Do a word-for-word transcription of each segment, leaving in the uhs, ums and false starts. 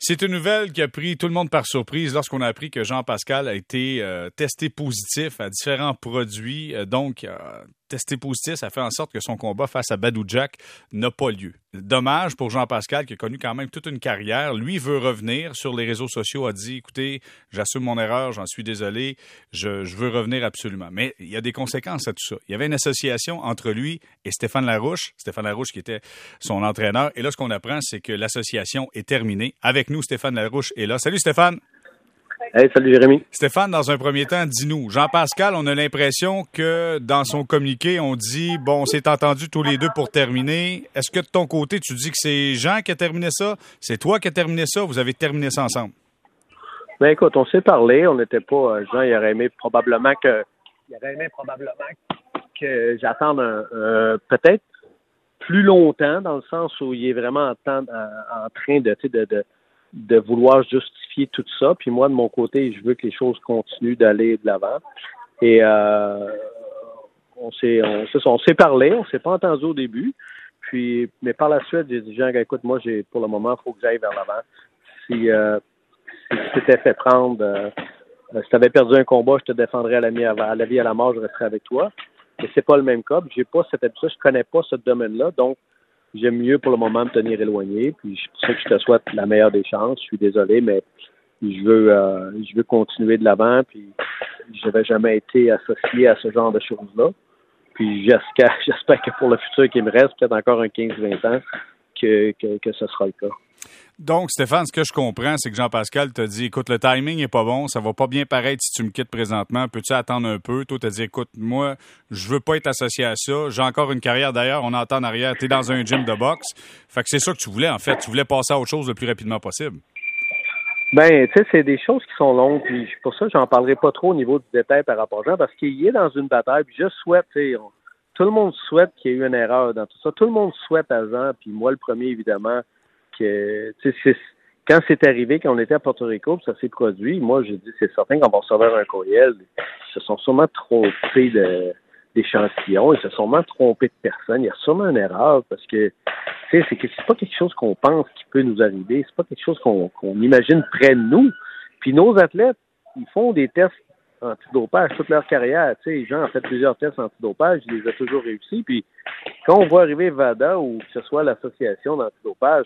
C'est une nouvelle qui a pris tout le monde par surprise lorsqu'on a appris que Jean-Pascal a été euh, testé positif à différents produits. Euh, donc, euh, testé positif, ça fait en sorte que son combat face à Badou Jack n'a pas lieu. Dommage pour Jean-Pascal qui a connu quand même toute une carrière. Lui veut revenir sur les réseaux sociaux, a dit, écoutez, j'assume mon erreur, j'en suis désolé, je, je veux revenir absolument. Mais il y a des conséquences à tout ça. Il y avait une association entre lui et Stéphane Larouche, Stéphane Larouche qui était son entraîneur. Et là, ce qu'on apprend, c'est que l'association est terminée. Avec nous, Stéphane Larouche est là. Salut Stéphane! Hey, salut Jérémy. Stéphane, dans un premier temps, dis-nous, Jean-Pascal, on a l'impression que dans son communiqué, on dit, bon, on s'est entendu tous les deux pour terminer. Est-ce que de ton côté, tu dis que c'est Jean qui a terminé ça? C'est toi qui as terminé ça? Vous avez terminé ça ensemble? Ben écoute, on s'est parlé, on n'était pas... Jean, il aurait aimé probablement que... Il aurait aimé probablement que j'attende un, un, peut-être plus longtemps, dans le sens où il est vraiment en, temps, en, en train de... de, de de vouloir justifier tout ça. Puis moi, de mon côté, je veux que les choses continuent d'aller de l'avant. Et euh, on s'est on, on s'est parlé, on s'est pas entendu au début. Puis, mais par la suite, j'ai dit, Jean, écoute, moi, j'ai pour le moment, il faut que j'aille vers l'avant. Si, euh, si tu t'étais fait prendre, euh, si tu avais perdu un combat, je te défendrais à la vie à, à la vie à la mort, je resterais avec toi. Mais c'est pas le même cas. J'ai pas cette habitude, je connais pas ce domaine-là. Donc, j'aime mieux pour le moment me tenir éloigné, puis c'est pour ça que je te souhaite la meilleure des chances. Je suis désolé, mais je veux euh, je veux continuer de l'avant, puis je n'avais jamais été associé à ce genre de choses-là. Puis j'espère, j'espère que pour le futur qui me reste, peut-être encore un quinze vingt ans, que, que, que ce sera le cas. Donc, Stéphane, ce que je comprends, c'est que Jean-Pascal t'a dit, écoute, le timing est pas bon, ça va pas bien paraître si tu me quittes présentement, peux-tu attendre un peu? Toi, t'as dit, écoute, moi, je veux pas être associé à ça, j'ai encore une carrière d'ailleurs, on entend en arrière, t'es dans un gym de boxe. Fait que c'est ça que tu voulais, en fait, tu voulais passer à autre chose le plus rapidement possible. Ben, tu sais, c'est des choses qui sont longues, puis pour ça, j'en parlerai pas trop au niveau du détail par rapport à Jean, parce qu'il est dans une bataille, puis je souhaite, tu sais, tout le monde souhaite qu'il y ait eu une erreur dans tout ça, tout le monde souhaite à Jean, puis moi, le premier, évidemment, que, tu sais, quand c'est arrivé, quand on était à Porto Rico, puis ça s'est produit, moi, j'ai dit, c'est certain qu'on va recevoir un courriel. Ils se sont sûrement trompés de, d'échantillons, ils se sont sûrement trompés de personnes. Il y a sûrement une erreur, parce que, tu sais, c'est que c'est pas quelque chose qu'on pense qui peut nous arriver. C'est pas quelque chose qu'on, qu'on imagine près de nous. Puis nos athlètes, ils font des tests antidopage toute leur carrière. Tu sais, les gens ont fait plusieurs tests antidopage, ils les ont toujours réussi. Puis quand on voit arriver VADA ou que ce soit l'association d'antidopage,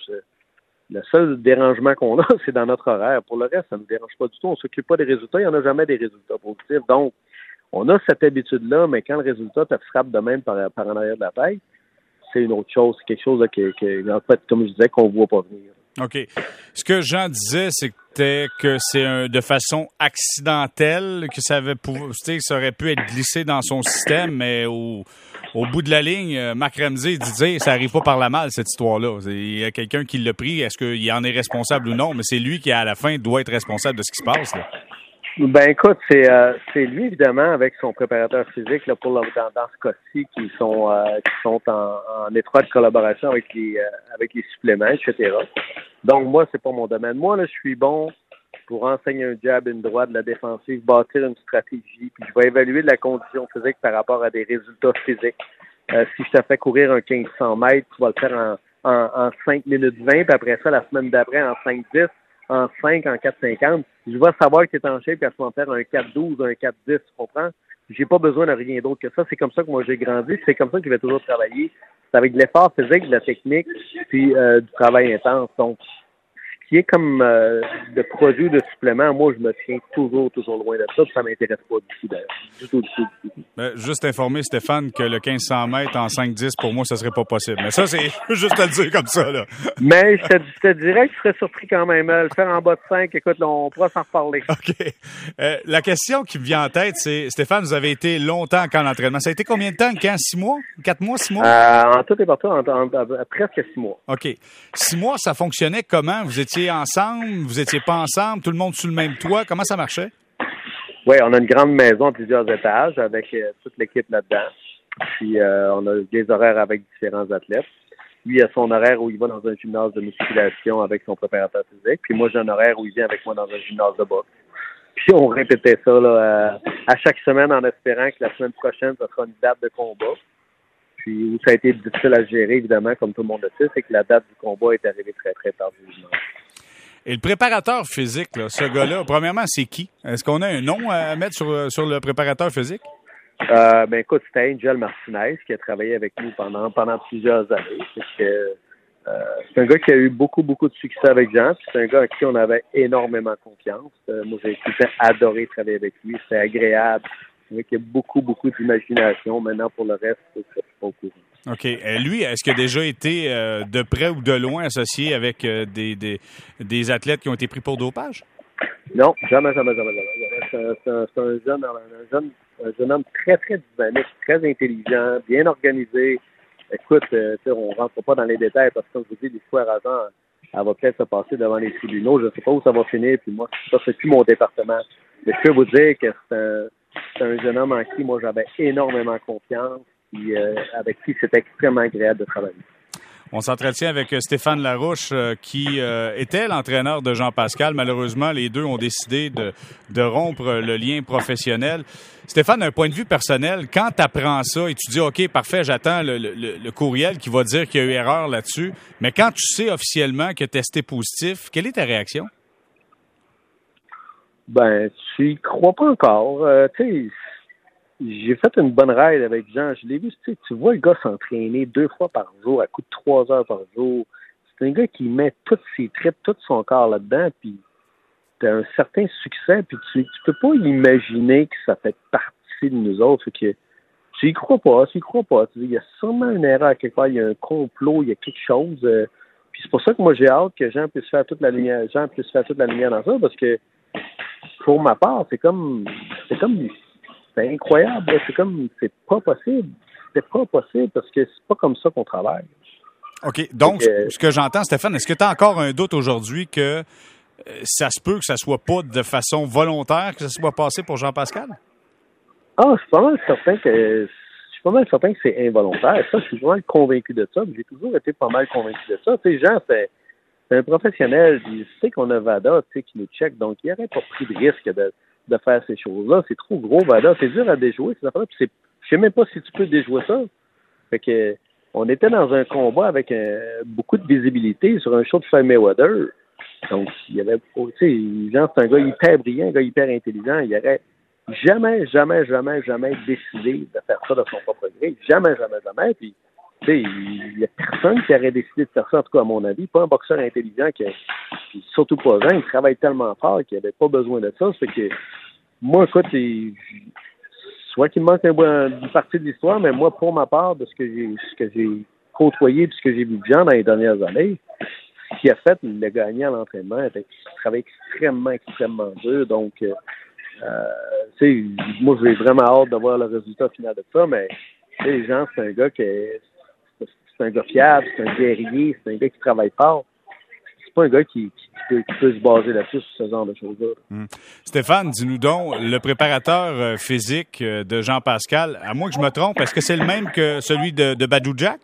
le seul dérangement qu'on a, c'est dans notre horaire. Pour le reste, ça ne nous dérange pas du tout. On ne s'occupe pas des résultats. Il n'y en a jamais des résultats positifs. Donc, on a cette habitude-là, mais quand le résultat te frappe de même par, par en arrière de la tête, c'est une autre chose. C'est quelque chose là, qui, qui, en fait, comme je disais, qu'on ne voit pas venir. OK. Ce que Jean disait, c'était que c'est un, de façon accidentelle, que ça avait pou- ça aurait pu être glissé dans son système, mais au, au bout de la ligne, Marc Ramsey disait ça arrive pas par la malle, cette histoire-là. Il y a quelqu'un qui l'a pris, est-ce qu'il en est responsable ou non, mais c'est lui qui, à la fin, doit être responsable de ce qui se passe, là. Ben écoute, c'est euh, c'est lui évidemment avec son préparateur physique là pour le, dans, dans ce cas-ci qui sont euh, qui sont en, en étroite collaboration avec les euh, avec les suppléments, et cetera. Donc moi c'est pas mon domaine. Moi là je suis bon pour enseigner un jab, une droite, de la défensive, bâtir une stratégie, puis je vais évaluer de la condition physique par rapport à des résultats physiques. Euh, si je te fais courir un quinze cents mètres, tu vas le faire en en, en cinq minutes vingt, puis après ça la semaine d'après en cinq dix. En cinq, en quatre cinquante, je vais savoir que tu es en shape quand tu vas faire un quatre douze, un quatre dix, tu comprends? J'ai pas besoin de rien d'autre que ça. C'est comme ça que moi j'ai grandi, c'est comme ça que je vais toujours travailler. C'est avec de l'effort physique, de la technique, puis euh, du travail intense. Donc, ce qui est comme euh, de produits, de suppléments, moi je me tiens toujours, toujours loin de ça, puis ça m'intéresse pas du tout d'ailleurs. Du tout, du tout, du tout. Ben, juste informer Stéphane que le quinze cents mètres en cinq dix, pour moi, ça serait pas possible. Mais ça, c'est juste à le dire comme ça, là. Mais je te, je te dirais que tu serais surpris quand même. Le faire en bas de cinq, écoute, là, on pourra s'en reparler. OK. Euh, la question qui me vient en tête, c'est, Stéphane, vous avez été longtemps en camp d'entraînement. Ça a été combien de temps, un camp? Six mois? Quatre mois? Six mois? Euh, en tout et partout, en, en, en, en presque six mois. OK. Six mois, ça fonctionnait comment? Vous étiez ensemble? Vous étiez pas ensemble? Tout le monde sous le même toit? Comment ça marchait? Oui, on a une grande maison à plusieurs étages avec euh, toute l'équipe là-dedans. Puis euh, on a des horaires avec différents athlètes. Lui, il a son horaire où il va dans un gymnase de musculation avec son préparateur physique. Puis moi, j'ai un horaire où il vient avec moi dans un gymnase de boxe. Puis on répétait ça là, à, à chaque semaine en espérant que la semaine prochaine, ça sera une date de combat. Puis où ça a été difficile à gérer, évidemment, comme tout le monde le sait, c'est que la date du combat est arrivée très, très tardivement. Et le préparateur physique, là, ce gars-là, premièrement, c'est qui? Est-ce qu'on a un nom à mettre sur, sur le préparateur physique? Euh, ben écoute, c'était Angel Martinez qui a travaillé avec nous pendant pendant plusieurs années. C'est, que, euh, c'est un gars qui a eu beaucoup, beaucoup de succès avec Jean. Puis c'est un gars à qui on avait énormément confiance. Euh, moi, j'ai tout le temps adoré travailler avec lui. C'était agréable. C'est un gars qui a beaucoup, beaucoup d'imagination. Maintenant, pour le reste, c'est pas au courant. OK. Euh, lui, est-ce qu'il a déjà été euh, de près ou de loin associé avec euh, des, des, des athlètes qui ont été pris pour dopage? Non, jamais, jamais, jamais, jamais. C'est un, c'est un, c'est un jeune, un jeune, un jeune homme très, très dynamique, très intelligent, bien organisé. Écoute, euh, on ne rentre pas dans les détails parce que, comme je vous dis, l'histoire avant, elle va peut-être se passer devant les tribunaux. Je ne sais pas où ça va finir, puis moi, ça, c'est plus mon département. Mais je peux vous dire que c'est un, c'est un jeune homme en qui, moi, j'avais énormément confiance. Puis, euh, avec qui c'était extrêmement agréable de travailler. On s'entretient avec Stéphane Larouche, euh, qui euh, était l'entraîneur de Jean-Pascal. Malheureusement, les deux ont décidé de, de rompre le lien professionnel. Stéphane, d'un point de vue personnel, quand tu apprends ça et tu dis « OK, parfait, j'attends le, le, le courriel qui va dire qu'il y a eu erreur là-dessus », mais quand tu sais officiellement qu'il a testé positif, quelle est ta réaction? Ben, tu y crois pas encore. Euh, tu sais, j'ai fait une bonne ride avec Jean. Je l'ai vu, tu sais, tu vois le gars s'entraîner deux fois par jour, à coup de trois heures par jour. C'est un gars qui met toutes ses tripes, tout son corps là-dedans, puis t'as un certain succès, puis tu, tu peux pas imaginer que ça fait partie de nous autres. Fait que tu y crois pas, tu y crois pas. Tu dis, il y a sûrement une erreur quelque part, il y a un complot, il y a quelque chose. Euh, puis c'est pour ça que moi j'ai hâte que Jean puisse faire toute la lumière, Jean puisse faire toute la lumière dans ça, parce que pour ma part, c'est comme c'est comme c'est incroyable, là. C'est comme, c'est pas possible. C'est pas possible parce que c'est pas comme ça qu'on travaille. OK. Donc, que, ce que j'entends, Stéphane, est-ce que tu as encore un doute aujourd'hui que euh, ça se peut que ça soit pas de façon volontaire que ça soit passé pour Jean-Pascal? Ah, je suis pas mal certain que, je suis pas mal certain que c'est involontaire. Ça, je suis vraiment convaincu de ça. J'ai toujours été pas mal convaincu de ça. Tu sais, Jean, c'est, c'est un professionnel. Il sait qu'on a Vada, tu sais, qui nous check. Donc, il n'aurait pas pris de risque de, de faire ces choses-là. C'est trop gros, Vada. C'est dur à déjouer, ces affaires-là. Puis c'est, je sais même pas si tu peux déjouer ça. Fait que, on était dans un combat avec un, beaucoup de visibilité sur un show de Floyd Mayweather. Donc, il y avait, tu sais, Jean, c'est un gars hyper brillant, un gars hyper intelligent. Il aurait jamais, jamais, jamais, jamais décidé de faire ça de son propre gré. Jamais, jamais, jamais. Puis, tu sais, il y a personne qui aurait décidé de faire ça, en tout cas, à mon avis. Pas un boxeur intelligent qui, puis surtout pas Jean, il travaille tellement fort qu'il n'avait pas besoin de ça. C'est que, moi, écoute, il, soit qu'il me manque un, une partie de l'histoire, mais moi, pour ma part, de ce que j'ai, ce que j'ai côtoyé, de ce que j'ai vu de Jean dans les dernières années, ce qu'il a fait, il l'a gagné à l'entraînement. Il travaille extrêmement, extrêmement dur. Donc, euh, tu sais, moi, j'ai vraiment hâte de voir le résultat final de ça, mais, tu sais, Jean, c'est un gars qui est, c'est un gars fiable, c'est un guerrier, c'est un gars qui travaille fort. C'est pas un gars qui, qui, peut, qui peut se baser là-dessus sur ce genre de choses-là. Hum. Stéphane, dis-nous donc, le préparateur physique de Jean-Pascal, à moins que je me trompe, est-ce que c'est le même que celui de, de Badou Jack?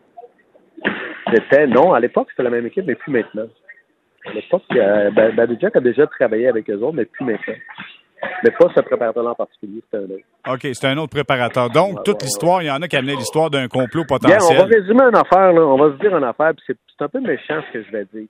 C'était, non, à l'époque, c'était la même équipe, mais plus maintenant. À l'époque, euh, Badou Jack a déjà travaillé avec eux autres, mais plus maintenant. Mais pas ce préparateur-là en particulier, c'était un autre. OK, c'est un autre préparateur. Donc, ouais, toute ouais, l'histoire, ouais. il y en a qui amenaient l'histoire d'un complot potentiel. Bien, on va résumer une affaire, là. On va se dire une affaire, puis c'est, c'est un peu méchant ce que je vais dire.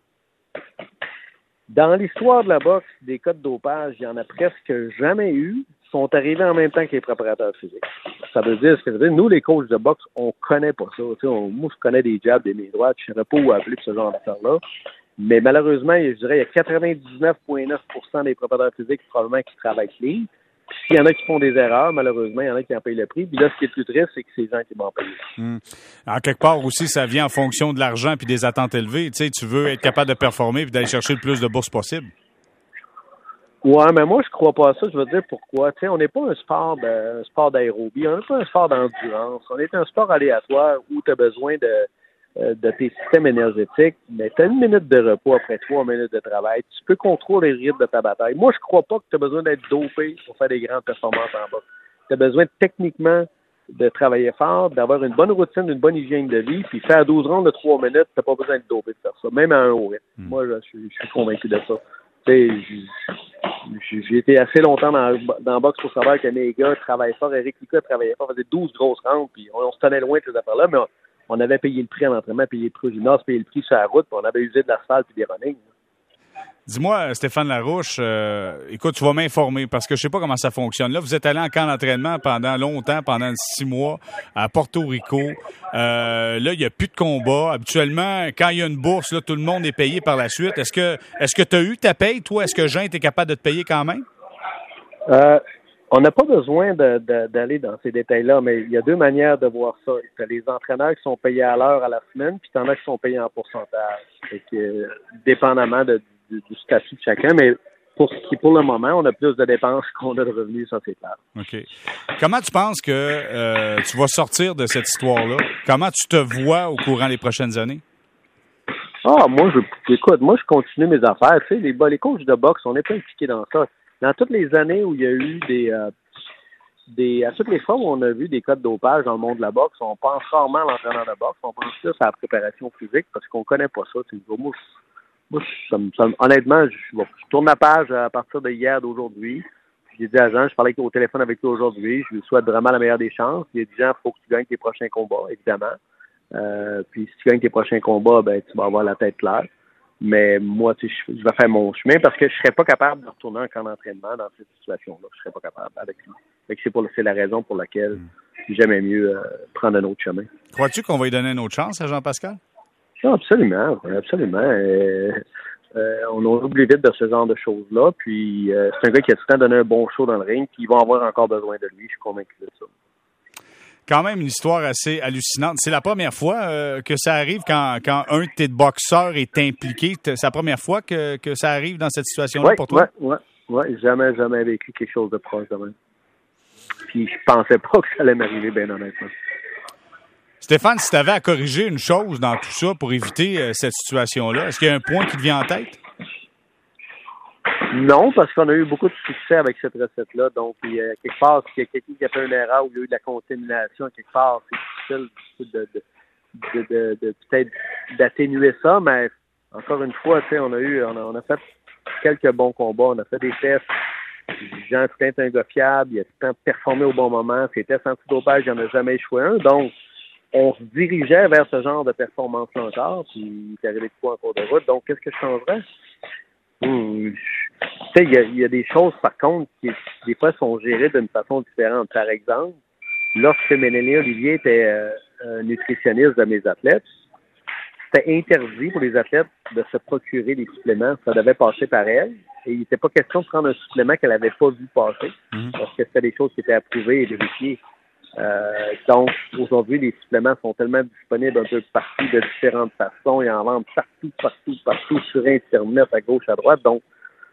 Dans l'histoire de la boxe, des cas de dopage, il y en a presque jamais eu, sont arrivés en même temps que les préparateurs physiques. Ça veut dire ce que je veux dire. Nous, les coachs de boxe, on connaît pas ça. On, moi, je connais des jabs, des mains droites, je ne saurais pas où appeler pour ce genre d'affaires-là. Mais malheureusement, je dirais, il y a quatre-vingt-dix-neuf virgule neuf pour cent des préparateurs physiques probablement qui travaillent clean. Puis s'il y en a qui font des erreurs, malheureusement, il y en a qui en payent le prix. Puis là, ce qui est le plus triste, c'est que c'est les gens qui vont en payer. Hum. En quelque part aussi, ça vient en fonction de l'argent puis des attentes élevées. Tu sais, tu veux être capable de performer puis d'aller chercher le plus de bourses possible. Ouais, mais moi, je crois pas à ça. Je veux dire pourquoi. Tu sais, on n'est pas un sport de, un sport d'aérobie. On n'est pas un sport d'endurance. On est un sport aléatoire où tu as besoin de, de tes systèmes énergétiques, mais tu as une minute de repos après trois minutes de travail. Tu peux contrôler le rythme de ta bataille. Moi, je crois pas que tu as besoin d'être dopé pour faire des grandes performances en boxe. Tu as besoin techniquement de travailler fort, d'avoir une bonne routine, une bonne hygiène de vie, puis faire douze rondes de trois minutes, tu n'as pas besoin de doper de faire ça, même à un haut rythme. Mm. Moi, je, je, je suis convaincu de ça. Tu sais, j'ai été assez longtemps dans, dans la boxe pour savoir que mes gars travaillaient fort. Eric Lucas travaillait fort, faisait douze grosses rondes, puis on, on se tenait loin de ces affaires-là, mais on, on avait payé le prix à l'entraînement, payé le prix au gymnase, payé le prix sur la route, puis on avait usé de l'asphalte et des runnings. Dis-moi, Stéphane Larouche, euh, écoute, tu vas m'informer parce que je sais pas comment ça fonctionne. Là, vous êtes allé en camp d'entraînement pendant longtemps, pendant six mois à Porto Rico. Euh, là, il n'y a plus de combat. Habituellement, quand il y a une bourse, là, tout le monde est payé par la suite. Est-ce que est-ce que tu as eu ta paye, toi? Est-ce que Jean était capable de te payer quand même? Euh, on n'a pas besoin de, de, d'aller dans ces détails-là, mais il y a deux manières de voir ça. Tu as les entraîneurs qui sont payés à l'heure à la semaine, puis tu en as qui sont payés en pourcentage. Fait que, euh, dépendamment de Du, du statut de chacun, mais pour ce qui, pour le moment, on a plus de dépenses qu'on a de revenus, ça c'est clair. OK. Comment tu penses que euh, tu vas sortir de cette histoire-là? Comment tu te vois au courant des prochaines années? Ah, moi, je, écoute, moi, je continue mes affaires. Tu sais, les, les coachs de boxe, on n'est pas impliqués dans ça. Dans toutes les années où il y a eu des, euh, des, à toutes les fois où on a vu des cas de dopage dans le monde de la boxe, on pense rarement à l'entraîneur de boxe, on pense plus à la préparation physique parce qu'on connaît pas ça. Tu sais, moi, Moi, ça me, ça me, honnêtement, je, bon, je tourne la page à partir de hier, d'aujourd'hui. J'ai dit à Jean, je parlais au téléphone avec lui aujourd'hui. Je lui souhaite vraiment la meilleure des chances. Il a dit, Jean, il faut que tu gagnes tes prochains combats, évidemment. Euh, puis si tu gagnes tes prochains combats, ben tu vas avoir la tête claire. Mais moi, tu sais, je, je vais faire mon chemin parce que je serais pas capable de retourner en camp d'entraînement dans cette situation-là. Je serais pas capable avec lui. Fait que c'est, pour, c'est la raison pour laquelle j'aimais mieux euh, prendre un autre chemin. Crois-tu qu'on va lui donner une autre chance à Jean-Pascal? Non, absolument, absolument. Euh, euh, on oublie vite de ce genre de choses-là. Puis euh, c'est un gars qui a tout le temps donné un bon show dans le ring, puis ils vont avoir encore besoin de lui, je suis convaincu de ça. Quand même une histoire assez hallucinante. C'est la première fois euh, que ça arrive quand, quand un de tes boxeurs est impliqué. C'est la première fois que, que ça arrive dans cette situation-là ouais, pour toi? Oui, oui, oui. Jamais, jamais vécu quelque chose de proche de même. Puis je pensais pas que ça allait m'arriver, bien honnêtement. Stéphane, si tu avais à corriger une chose dans tout ça pour éviter euh, cette situation-là, est-ce qu'il y a un point qui te vient en tête? Non, parce qu'on a eu beaucoup de succès avec cette recette-là. Donc, il y a quelque part, s'il y a quelqu'un qui a fait une erreur ou il y a eu de la contamination, quelque part, c'est difficile de, de, de, de, de peut-être d'atténuer ça. Mais encore une fois, tu sais, on a eu, on a, on a fait quelques bons combats, on a fait des tests. Jean Coutin est un gars fiable, il a tout le temps performé au bon moment. Ses tests anti-dopage, il n'y en a jamais échoué un. Donc, on se dirigeait vers ce genre de performance-là encore, puis il est arrivé de quoi en cours de route. Donc, qu'est-ce que je changerais? Hum, tu sais, il y a, il y a des choses, par contre, qui, des fois, sont gérées d'une façon différente. Par exemple, lorsque Mélanie Olivier était euh, nutritionniste de mes athlètes, c'était interdit pour les athlètes de se procurer des suppléments. Ça devait passer par elle. Et il n'était pas question de prendre un supplément qu'elle n'avait pas vu passer, mmh. parce que c'était des choses qui étaient approuvées et vérifiées. Euh, donc, aujourd'hui, les suppléments sont tellement disponibles un peu partout, de différentes façons. Ils en vendent partout, partout, partout, sur Internet, à gauche, à droite. Donc,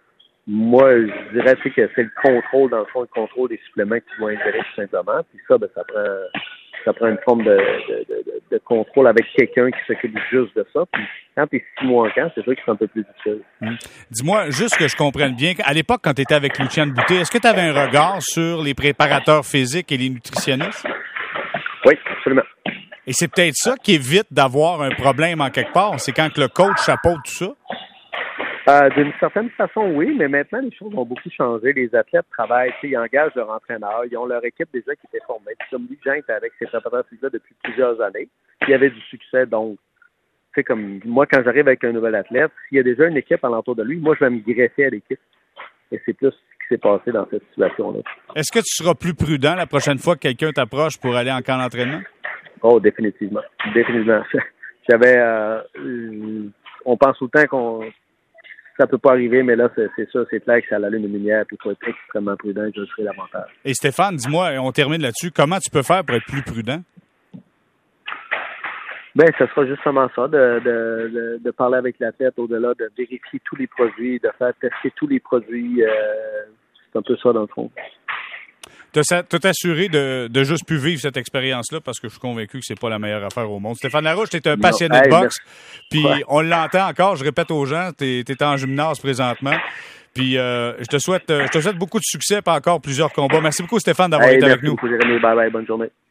moi, je dirais que c'est le contrôle, dans le fond, le contrôle des suppléments qui vont ingérer tout simplement. Puis ça, ben, ça prend ça prend une forme de, de, de, de contrôle avec quelqu'un qui s'occupe juste de ça. Puis quand tu es six mois en camp, c'est sûr que c'est un peu plus difficile. Hum. Dis-moi, juste que je comprenne bien, à l'époque, quand tu étais avec Luciane Boutet, est-ce que tu avais un regard sur les préparateurs physiques et les nutritionnistes? Oui, absolument. Et c'est peut-être ça qui évite d'avoir un problème en quelque part. C'est quand que le coach chapeaute tout ça? Euh, d'une certaine façon, oui, mais maintenant, les choses ont beaucoup changé. Les athlètes travaillent, ils engagent leur entraîneur, ils ont leur équipe déjà qui était formée. Puis comme lui, Jean était avec ses préparateurs physiques depuis plusieurs années, il y avait du succès. Donc, tu sais, comme moi, quand j'arrive avec un nouvel athlète, s'il y a déjà une équipe alentour de lui, moi, je vais me greffer à l'équipe. Et c'est plus ce qui s'est passé dans cette situation-là. Est-ce que tu seras plus prudent la prochaine fois que quelqu'un t'approche pour aller en camp d'entraînement? Oh, définitivement. Définitivement. J'avais... Euh, on pense tout le temps qu'on... Ça peut pas arriver, mais là, c'est, c'est ça, c'est clair que ça allume une lumière, puis il faut être extrêmement prudent, je serai davantage. Et Stéphane, dis-moi, on termine là-dessus, comment tu peux faire pour être plus prudent? Bien, ce sera justement ça, de, de, de, de parler avec l'athlète au-delà, de vérifier tous les produits, de faire tester tous les produits. Euh, c'est un peu ça, dans le fond. Tu as t'assuré de, de juste plus vivre cette expérience-là parce que je suis convaincu que c'est pas la meilleure affaire au monde. Stéphane Larouche, tu es un passionné non. hey, de boxe, puis ouais. on l'entend encore, je répète aux gens, tu es en gymnase présentement. Puis euh, je te souhaite je te souhaite beaucoup de succès et encore plusieurs combats. Merci beaucoup Stéphane d'avoir hey, été avec nous. Merci beaucoup Jérémy, bye bye, bonne journée.